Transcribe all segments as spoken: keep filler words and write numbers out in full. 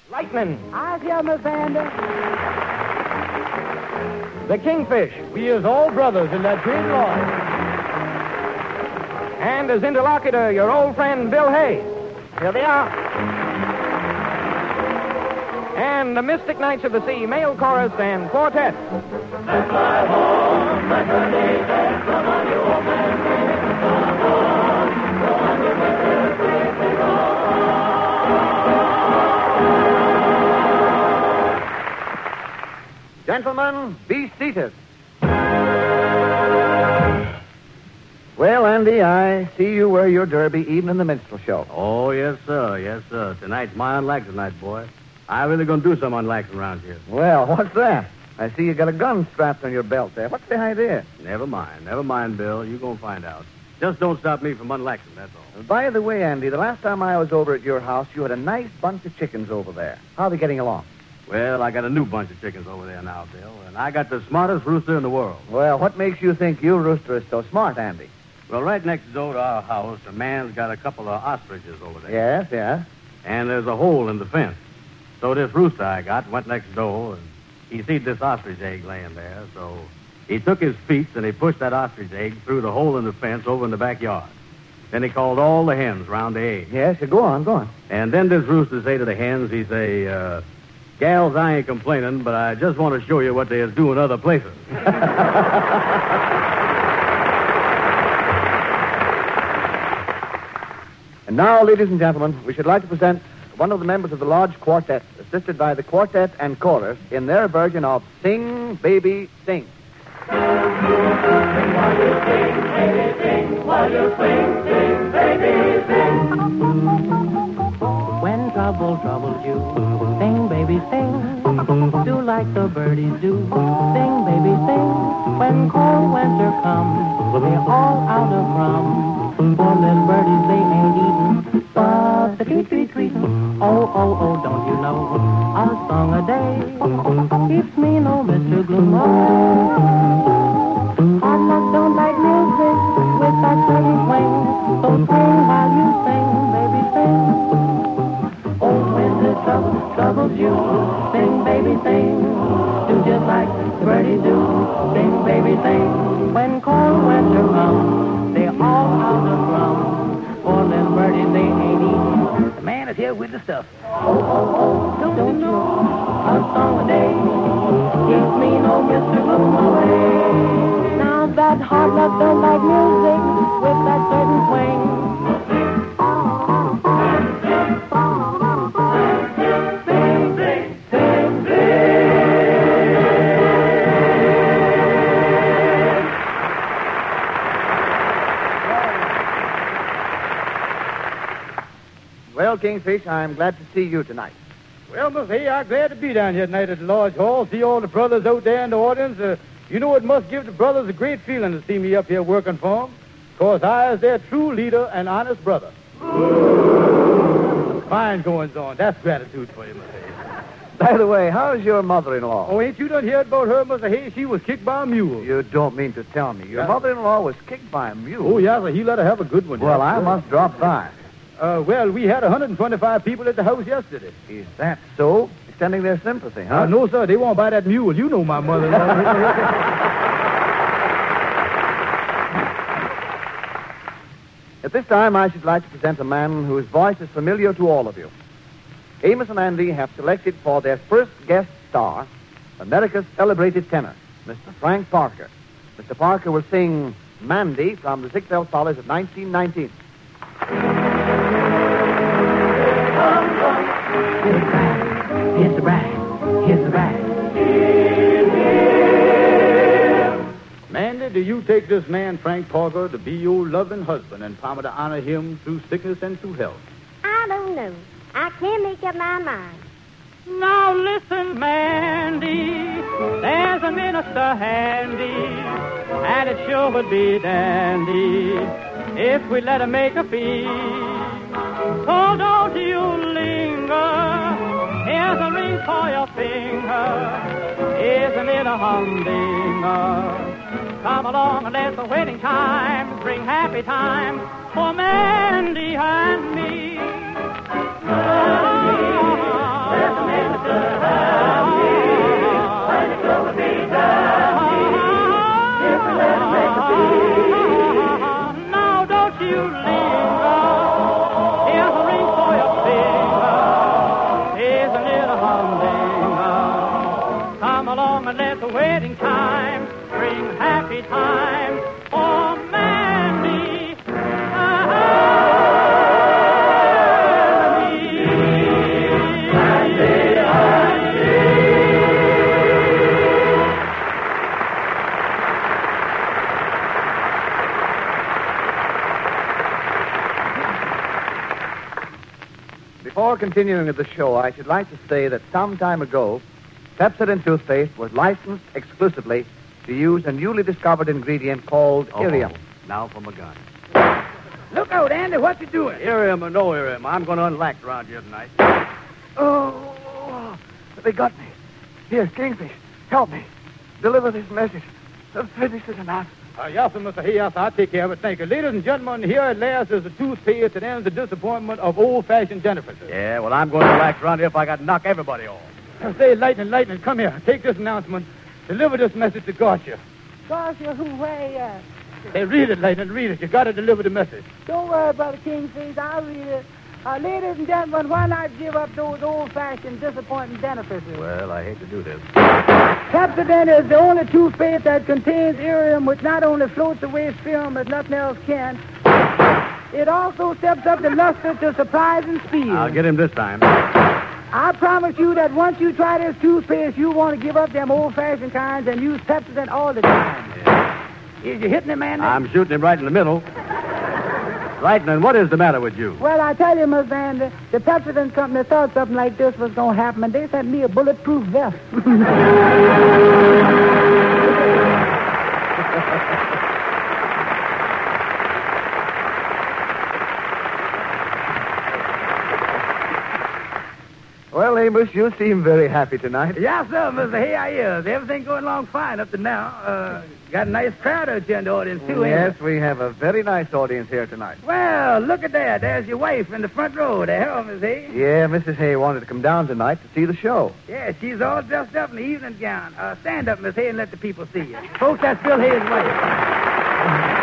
Lightning. I hear Miss Andy. The Kingfish. We is all brothers in that great law. And as interlocutor, your old friend Bill Hayes. Here they are. And the Mystic Knights of the Sea, male chorus and quartet. Let's fly home, let the days that come on you, old man, come on, go on your winter, quickly gone. Gentlemen, be seated. Well, Andy, I see you wear your derby even in the minstrel show. Oh, yes, sir. Yes, sir. Tonight's my unlaxing night, boy. I'm really going to do some unlaxing around here. Well, what's that? I see you got a gun strapped on your belt there. What's the idea? Never mind. Never mind, Bill. You're going to find out. Just don't stop me from unlaxing, that's all. By the way, Andy, the last time I was over at your house, you had a nice bunch of chickens over there. How are they getting along? Well, I got a new bunch of chickens over there now, Bill, and I got the smartest rooster in the world. Well, what makes you think your rooster is so smart, Andy? Well, right next door to our house, a man's got a couple of ostriches over there. Yes, yes. And there's a hole in the fence. So this rooster I got went next door, and he seen this ostrich egg laying there, so he took his feet and he pushed that ostrich egg through the hole in the fence over in the backyard. Then he called all the hens round the egg. Yes, go on, go on. And then this rooster say to the hens, he say, uh, gals, I ain't complaining, but I just want to show you what they is doing other places. And now, ladies and gentlemen, we should like to present one of the members of the Lodge Quartet, assisted by the quartet and chorus in their version of Sing, Baby, Sing. Sing while you sing, baby, sing while you swing, sing, baby, sing. When trouble troubles you, sing, baby, sing. Do like the birdies do, sing, baby, sing. When cold winter comes, they're all out of rum. Poor little birdies, they ain't eating, but the tweet, tweet, tweet. Oh, oh, oh, don't you know, a song a day keeps me no Mister Gloom away. Hard luck don't like music with that certain swing, so sing while you sing, baby, sing. Oh, when the trouble troubles you, sing, baby, sing. Do just like the birdies do, sing, baby, sing. When cold winter comes, they're all out of rum. Poor little birdies, they ain't eating. The man is here with the stuff. Oh, oh, oh, don't, don't you know? A song a day keeps me no Mister Gloom away. Now that hard luck don't like music with that certain swing. Sing, sing, sing, sing. Well, Kingfish, I'm glad to see you tonight. Well, Miss Hay, I'm glad to be down here tonight at the Lodge Hall, see all the brothers out there in the audience. Uh, you know, it must give the brothers a great feeling to see me up here working for them, because I is their true leader and honest brother. Fine goings on. That's gratitude for you, Miss Hay. By the way, how's your mother-in-law? Oh, ain't you done heard about her, Mister Hay? She was kicked by a mule. You don't mean to tell me. Your Yeah. mother-in-law was kicked by a mule? Oh, yeah, so he let her have a good one. Well, yeah. I must drop by. Uh, well, we had one hundred twenty-five people at the house yesterday. Is that so? Extending their sympathy, huh? Uh, no, sir, they won't buy that mule. You know my mother-in-law. At this time, I should like to present a man whose voice is familiar to all of you. Amos and Andy have selected for their first guest star America's celebrated tenor, Mister Frank Parker. Mister Parker will sing Mandy from the Ziegfeld Follies of nineteen nineteen. Here's the bride, here's the bride. Mandy, do you take this man, Frank Parker, to be your loving husband and promise to honor him through sickness and through health? I don't know. I can't make up my mind. Now listen, Mandy, there's a minister handy, and it sure would be dandy if we let him make a fee. So don't you linger, here's a ring for your finger, isn't it a humdinger? Come along and let the wedding chimes bring happy times for Mandy and me. Oh, Come and let the wedding time bring happy times for Mandy and me. Mandy and me. Before continuing with the show, I should like to say that some time ago, Pepsodent toothpaste was licensed exclusively to use a newly discovered ingredient called Oh, irium. Now for my gun. Look out, Andy. What you doing? Irium or no irium, I'm going to unlax around here tonight. Oh, they got me. Here, Kingfish, help me. Deliver this message. The finish is enough. Uh, yes, sir, Mister Hayes. I'll take care of it. Thank you. Ladies and gentlemen, here at last is the toothpaste that ends the disappointment of old-fashioned Jennifer. Yeah, well, I'm going to relax around here if I got to knock everybody off. Uh, Say, Lightning, Lightning, come here. Take this announcement. Deliver this message to Garcia. Garcia, who, where you at? Hey, read it, Lightning, read it. You got to deliver the message. Don't worry about the Kingfish. I'll read it. Uh, ladies and gentlemen, why not give up those old-fashioned disappointing benefits? Well, I hate to do this. Pepsodent is the only toothpaste that contains irium, which not only floats away film as nothing else can, it also steps up the luster to surprising speed. I'll get him this time. I promise you that once you try this toothpaste, you want to give up them old-fashioned kinds and use Pepsodent all the time. Yeah. Is you hitting him, Andy? I'm shooting him right in the middle. Lightning, what is the matter with you? Well, I tell you, Miss Andy, the Pepsodent company thought something like this was going to happen, and they sent me a bulletproof vest. Well, Amos, you seem very happy tonight. Yes, sir, Mister Hayes. Everything going along fine up to now. Uh, got a nice crowd out here in the audience, too, ain't Yes, it? we have a very nice audience here tonight. Well, look at that. There's your wife in the front row there. Hello, Miss Hayes. Yeah, Missus Hay wanted to come down tonight to see the show. Yeah, she's all dressed up in the evening gown. Uh, stand up, Miss Hayes, and let the people see you. Folks, that's Bill Hayes' wife.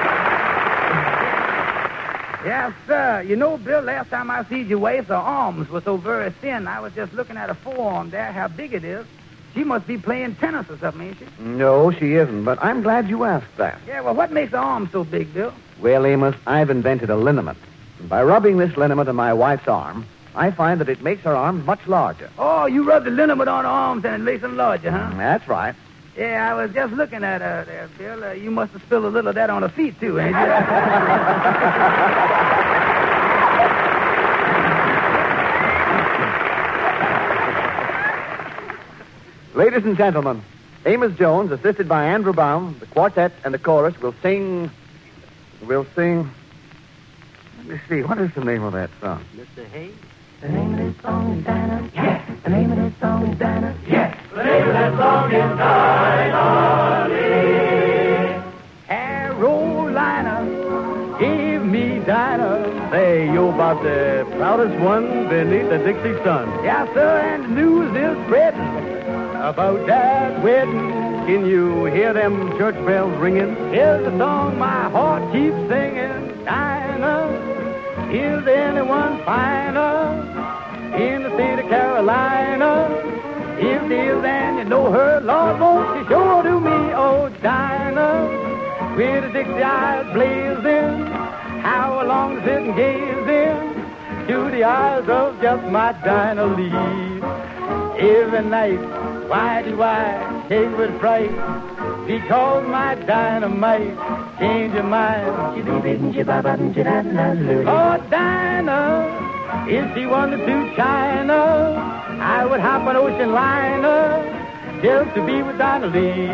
Yes, sir. You know, Bill, last time I see your wife, her arms were so very thin. I was just looking at her forearm there, how big it is. She must be playing tennis or something, ain't she? No, she isn't, but I'm glad you asked that. Yeah, well, what makes her arms so big, Bill? Well, Amos, I've invented a liniment. And by rubbing this liniment on my wife's arm, I find that it makes her arms much larger. Oh, you rub the liniment on her arms and it makes them larger, huh? That's right. Yeah, I was just looking at her there, Bill. Uh, you must have spilled a little of that on her feet, too, ain't you? Ladies and gentlemen, Amos Jones, assisted by Andrew Brown, the quartet and the chorus, will sing... will sing... Let me see, what is the name of that song? Mister Hayes? The name of this song is Dinah. Yes. The name of this song is Dinah. Yes, the name of that song is Dinah Lee. Carolina, give me Dinah. Say, you about the proudest one beneath the Dixie sun. Yes, sir, and the news is spreading about that wedding. Can you hear them church bells ringing? Here's the song my heart keeps singing. Dinah, is there anyone finer in the state of Carolina? If there is and you know her, Lord, won't you show to me, oh Dinah, with the Dixie eyes blazing, how long to sit and gaze in to the eyes of just my Dinah Lee. Every night, why do I shake with fright? Because my dynamite change your mind. Oh, Dinah, if she wanted to China, I would hop an ocean liner just to be with Dinah Lee.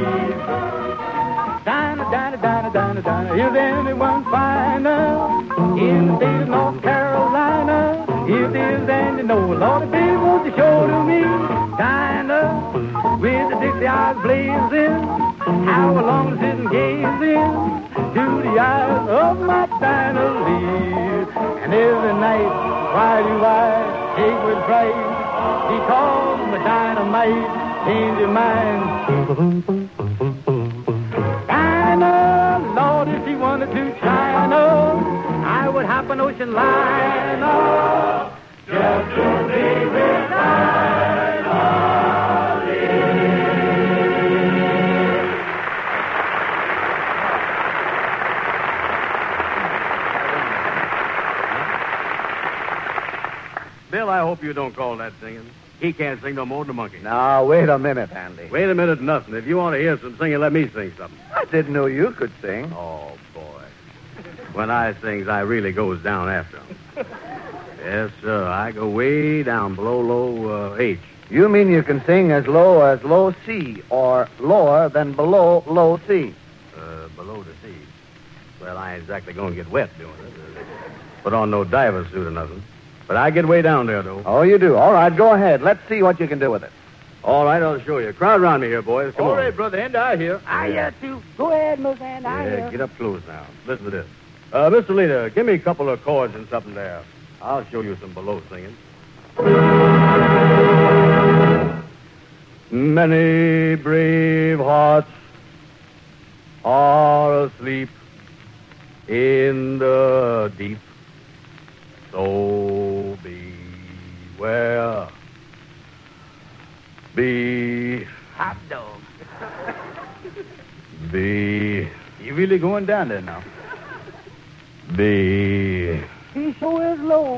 Dinah, Dinah, Dinah, Dinah, Dinah, is anyone finer in the state of North Carolina? If there's and you know, Lord, baby, won't you show to me, Dinah, with the Dixie eyes blazing, how long to sit and gaze in to the eyes of my Dinah Lee. And every night, why do I shake with fright? Because my dynamite change your mind. Dinah, Lord, if she wanted to China, I would hop an ocean liner just to be with Dinah Lee. hope you don't call that singing. He can't sing no more than a monkey. Now, wait a minute, Andy. Wait a minute, nothing. If you want to hear some singing, let me sing something. I didn't know you could sing. Oh, boy. When I sings, I really goes down after 'em. Yes, sir. I go way down below low uh, H. You mean you can sing as low as low C or lower than below low C? Uh, below the sea. Well, I ain't exactly going to get wet doing it. Uh, put on no diver suit or nothing. But I get way down there, though. Oh, you do. All right, go ahead. Let's see what you can do with it. All right, I'll show you. Crowd around me here, boys. Come All on. right, Brother Andy, I hear. I hear, too. Go ahead, Miss Ann. I Yeah, hear. get up close now. Listen to this. Uh, Mister Leader, give me a couple of chords and something there. I'll show you some below singing. Many brave hearts are asleep in the deep. So beware. Be. Hot dog. Be. You really going down there now? Be. He sure is low.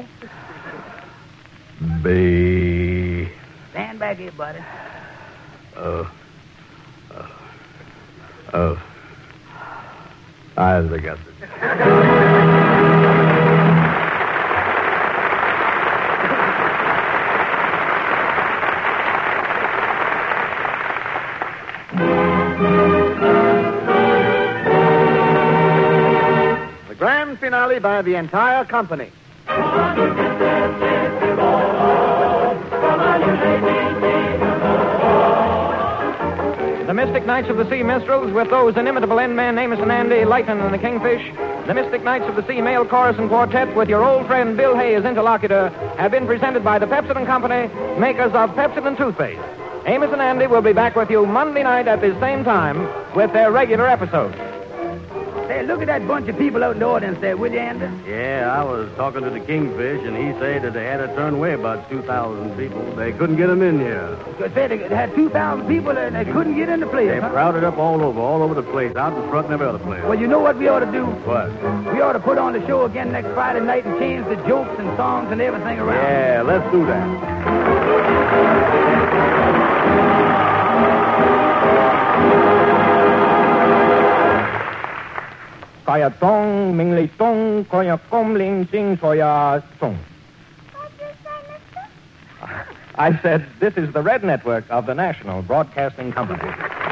Be. Stand back here, buddy. Uh. Uh. Uh. I guess it. The grand finale by the entire company. The Mystic Knights of the Sea Minstrels, with those inimitable end men Amos and Andy, Leighton and the Kingfish. The Mystic Knights of the Sea Male Chorus and Quartet, with your old friend Bill Hay as interlocutor, have been presented by the Pepsodent Company, makers of Pepsodent Toothpaste. Amos and Andy will be back with you Monday night at this same time with their regular episode. Say, look at that bunch of people out in the audience there, will you, Andy? Yeah, I was talking to the Kingfish, and he said that they had to turn away about two thousand people. They couldn't get them in here. They said they had two thousand people and they couldn't get in the place. They Huh? crowded up all over, all over the place, out in front and every other place. Well, you know what we ought to do? What? We ought to put on the show again next Friday night and change the jokes and songs and everything around. Yeah, let's do that. Kaya tong, ming li tong, kaya kom ling sing soya song. What did you say, mister? I said, this is the Red Network of the National Broadcasting Company.